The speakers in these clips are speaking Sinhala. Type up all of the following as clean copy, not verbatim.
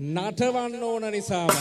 නටවන්න ඕන නිසාම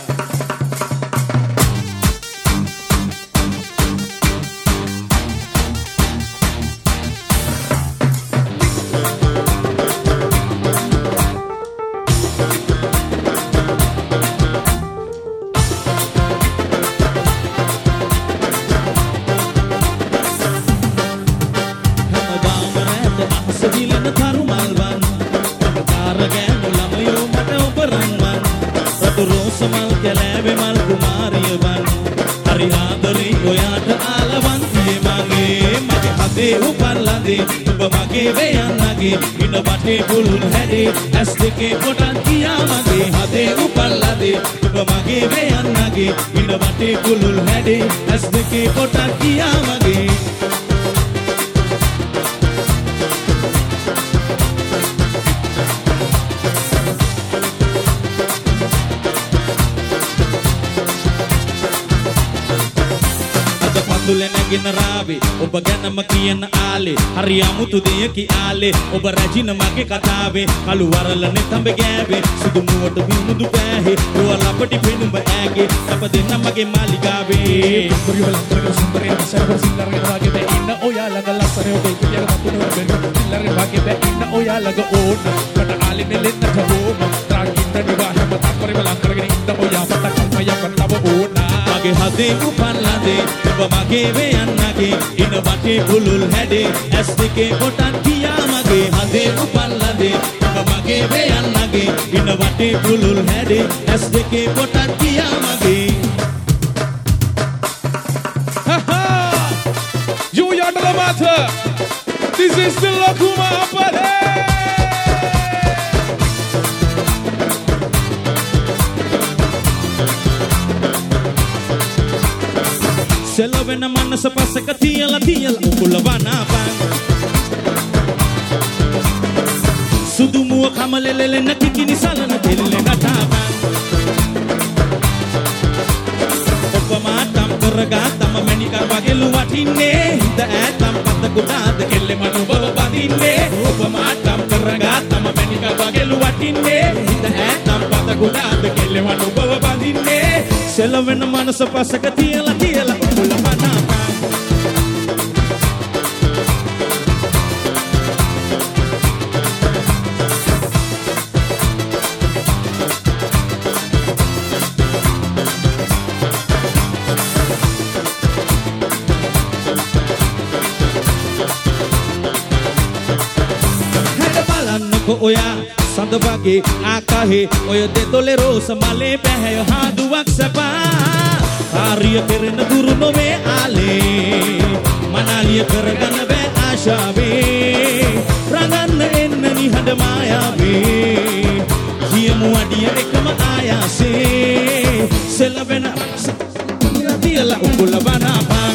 ඉන වටේ පුළුල් හැඩේ ඇස් දෙකේ පොටක් කියා මගේ හදේ උපල්ලදේ ඔබ මගේ වේයන්නගේ ඉන වටේ පුළුල් හැඩේ ඇස් දෙකේ පොටක් කියා මගේ නැගෙන රාවේ ඔබ ගැනම කියන ආලේ හරි අමුතු දෙයකි ආලේ ඔබ රැජින මගේ කතාවේ කළු වරලනේ තඹ ගෑවේ සුදු මුවට විමුදු පෑහේ රෝල අපටි පෙනුඹ ඈගේ අප දෙන්න මගේ මාලිගාවේ කුරිවලන්තර සුන්දරේ සරවර සිල්ලරේ වාගේ බෑ ඉන්න ඔයාලග ලස්සනේ ඔබ කුරියක මතුනේ බෙන්න සිල්ලරේ වාගේ බෑ ඉන්න ඔයාලග ඕන මට ආලේ නෙලෙන්න තවෝම ත්‍රාකින්න නිවාහම කුරිවලන්තරගෙන ඉන්න ඔයා මට කම්මයක් වන්නව ඕන මගේ හදේ උපල්ලදේ ඔබ මගේ වේයන්නගේ ඉන වටේ පුළුල් හැඩේ ඇස් දෙකේ පොටක් කියා මගේ හදේ උපල්ලදේ ඔබ මගේ වේයන්නගේ ඉන වටේ පුළුල් හැඩේ ඇස් දෙකේ පොටක් කියා මගේ Julia de la Mata, this is the Lokuma Apale. Selovena manasa pasaka tiala tiala ukulabana bang Sudu muwa kamalelele nakikini salana telele natabang Opama tam karaga tam menika wagelu watinne Hida atam patakudad kelle manu baba badinne Opama tam karaga tam menika wagelu watinne Hida atam patakudad kelle manu baba badinne Selovena manasa pasaka tiala tiala ukulabana bang Oya sand wage akahe oya detole rosa male පැහැය හාදුවක් සපා කාර්ය කෙරෙන දුරු නොවේ ආලේ මනාලිය කරගන්න බෑ ආශාවේ රඟන්න එන්න නිහඬ මායාවේ කියමු අඩිය එකම ආයාසේ සෙලවෙන තියලා උකුල බනපන්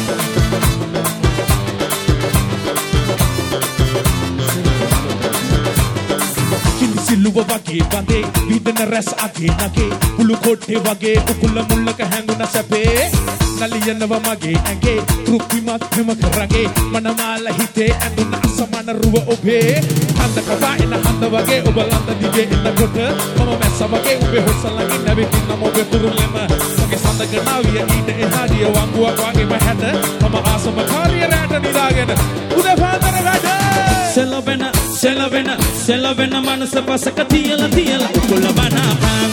Siluwa wage bande vidana ras age nage pulu kotte wage ukula mullaka hanguna sape naliyanwa mage ange trupimat prema karage manamala hite anduna asamana ruwa obe handa kaba ina handa wage obalanda dige inna kota mama messa wage obe hosalangi navitinna mobe turulema mage sandaganawiya ite ehadiya wanguwa wage mahada mama asama khaliya rata nidagena udafandara rada Selovena manasa pasaka tiala tiala ukulabana bang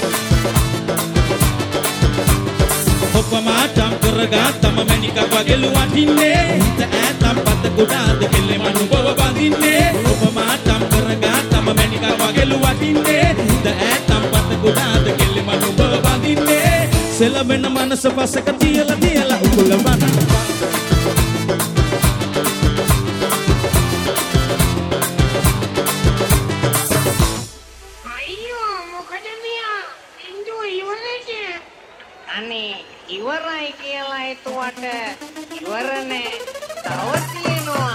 Opama tam karaga tam menika wagelu watinne Hita atam patakudad kelle manu baba badinne Opama tam karaga tam menika wagelu watinne Hita atam patakudad kelle manu baba badinne Selovena manasa pasaka tiala tiala ukulabana bang ඉවරයි කියලා හිතුවට ඉවරනේ තව තියෙනවා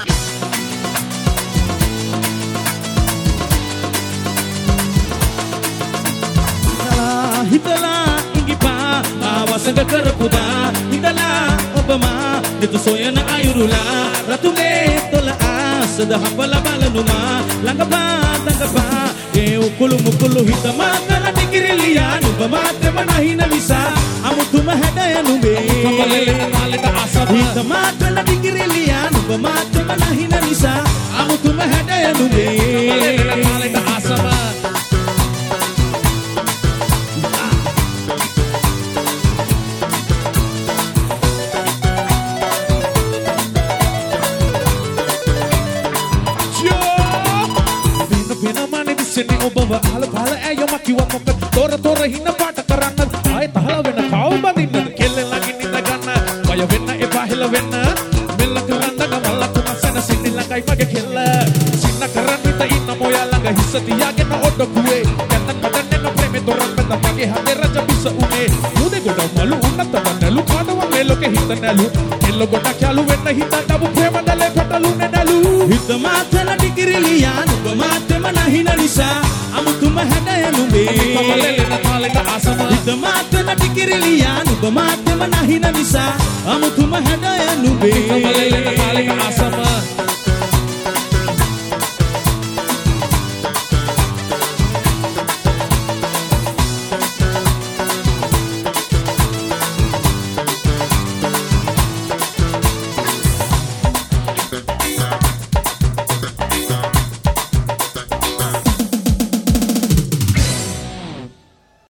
හිතලා ඉඟිපා ආවසඟ කරපුදා හිතලා ඔබමා නිතු සොයන අයුරුලා රතුගේ තොල ආසද හඹල බලනුමා ළඟපා ළඟපා ඒ උකුළු මුකුළු හිතමා කල නිකිරිලියා නුඹ මාතෙම නැහින නිසා අමුතුම හැඩය නුඹේ කමලෙලෙන තාලෙට ආසම හිත මාතල ඩිගිරිලියා නුඹ මාතෙම නැහින නිසා අමුතුම හැඩය නුඹේ කමලෙලෙන තාලෙට ආසම ඔබව අහල පහල ඇයම කිව්වත් මොකද තොර හින පාට කරන්න ආයෙත් අහල වෙන කවු බඳින්නද කෙල්ලෙන් ළඟින් ඉඳ ගන්න බය වෙන්න එපා හෙල වෙන්න මෙල්ල කරන්න ගමල්ල තුනසන සින්න ළඟයි මගේ කෙල්ල සින්න කරන්න හිත ඉන්න මොයා ළඟ හිස තියාගෙන ඔඩකුවේ යන්න මදන්න ප්‍රේමේ තොරන් බඳ මගේ හදේ රජ පිස උනේ උදේ ගොඩ මලු උන්නත වන්නලු කාදව මේ ලෝකේ හිත නැලු කෙල්ල ගොඩ කැලු වෙන්න හිත ඩබු ප්‍රේම දලේ පටලු නැලු හිත මාතල ඩිගිරිලියා නුඹ මාතෙම නැහින නිසා අමුතුම හැඩය නුඹේ කමලෙලෙන තාලෙට ආසම හිත මාතල ඩිගිරිලියා නුඹ මාතෙම නැහින නිසා අමුතුම හැඩය නුඹේ